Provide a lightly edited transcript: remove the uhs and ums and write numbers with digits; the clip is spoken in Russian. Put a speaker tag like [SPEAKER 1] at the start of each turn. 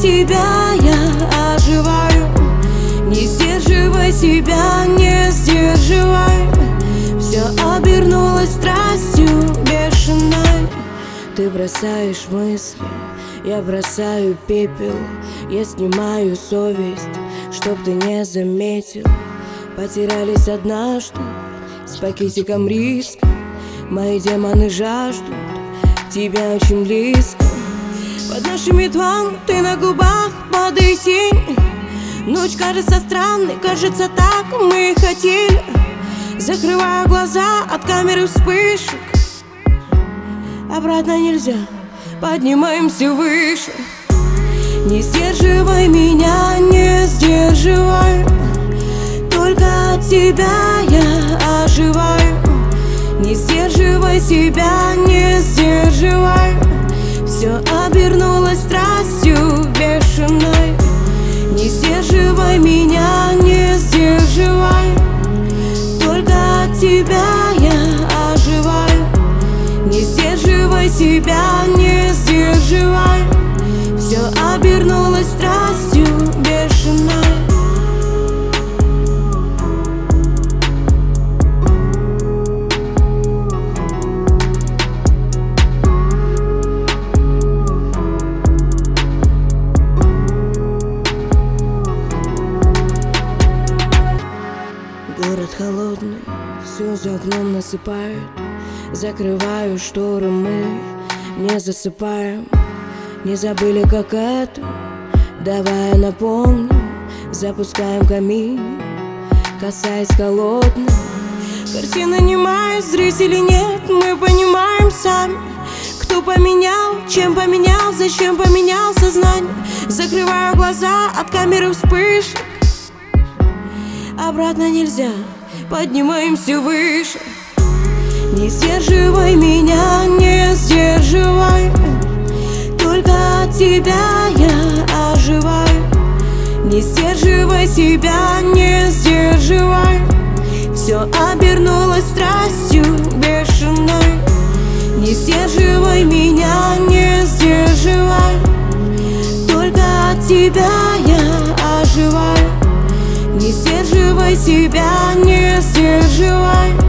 [SPEAKER 1] тебя я оживаю. Не сдерживай себя, не сдерживай. Все обернулось страстью бешеной. Ты бросаешь мысли, я бросаю пепел. Я снимаю совесть, чтоб ты не заметил. Потерялись однажды с пакетиком риска. Мои демоны жаждут тебя очень близко. Под нашими дван ты на губах, падай тень. Ночь кажется странной, кажется, так мы и хотели. Закрываю глаза от камеры вспышек. Обратно нельзя, поднимаемся выше. Не сдерживай меня, не сдерживай. Только от тебя я оживаю. Не сдерживай себя, не сдерживай. Все обернулось страстью бешеной. Не сдерживай меня, не сдерживай. Только от тебя я оживаю. Не сдерживай себя, не сдерживай. Все обернулось страстью бешеной. Город холодный, все за окном насыпает. Закрываю шторы, мы не засыпаем. Не забыли, как это, давай я напомню. Запускаем камин, касаясь холодных. Картина немая, зрителей нет. Мы понимаем сами, кто поменял, чем поменял, зачем поменял сознание. Закрываю глаза от камеры вспышек. Обратно нельзя, поднимаемся выше. Не сдерживай меня, не сдерживай. Только от тебя я оживаю. Не сдерживай себя, не сдерживай. Все обернулось страстью бешеной. Не сдерживай меня, не сдерживай. Только от тебя я оживаю. Не сдерживай себя, не сдерживай.